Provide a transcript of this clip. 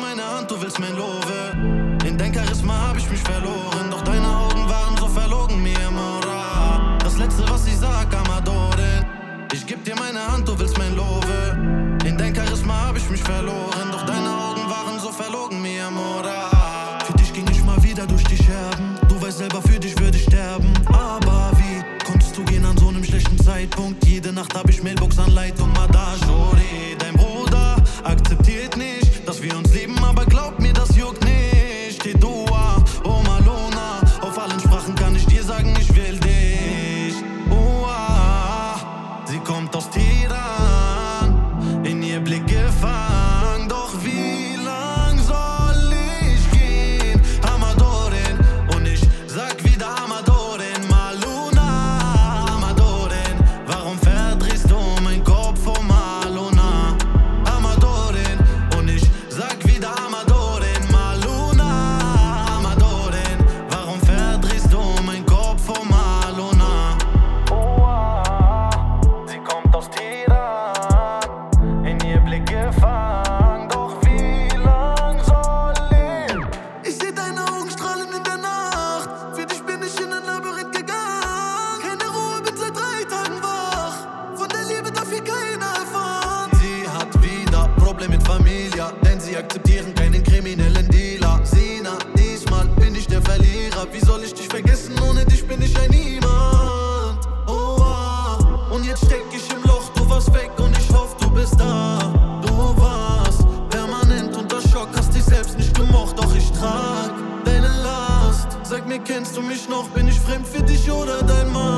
meine Hand, du willst mein Lobe. In dein Charisma hab ich mich verloren, doch deine Augen waren so verlogen, mi amor. Das letzte, was ich sag, Amadorin. Ich geb dir meine Hand, du willst mein Lobe. In dein Charisma hab ich mich verloren, doch deine Augen waren so verlogen, mi amor. Für dich ging ich mal wieder durch die Scherben. Du weißt selber, für dich würde ich sterben. Aber wie konntest du gehen an so einem schlechten Zeitpunkt? Jede Nacht hab ich Mailbox-Anleitung, Madajori. Dein Bruder akzeptiert nicht, dass wir uns lieben, aber glaub mir, das juckt nicht. Tedua, oh Malona, auf allen Sprachen kann ich dir sagen, ich will dich. Sie kommt aus Teheran, in ihr Blick gefangen. Doch wie lang soll ich gehen, Amadorin? Und ich sag wieder Amadorin, Maluna, Amadorin. Warum verdrehst du mein Kopf, oh Maluna, Amadorin? Und ich sag wieder Amadorin, Maluna, Amadorin. Warum verdrehst du mein Kopf, oh Maluna? Sie kommt aus Teheran, in ihr Blick gefangen. Doch wie lang soll ich? Ich seh deine Augen strahlen in der Nacht. Für dich bin ich in ein Labyrinth gegangen. Keine Ruhe, bin seit 3 Tagen wach. Von der Liebe darf hier keiner erfahren. Sie hat wieder Problem mit Familie, denn sie akzeptieren keinen kriminellen Dealer. Sina, diesmal bin ich der Verlierer. Wie soll ich dich vergessen? Ohne dich bin ich ein Niemand. Und jetzt steck ich im Loch, du warst weg und ich hoffe, du bist da. Du warst permanent unter Schock, hast dich selbst nicht gemocht, doch ich trag deine Last. Sag mir, kennst du mich noch? Bin ich fremd für dich oder dein Mann?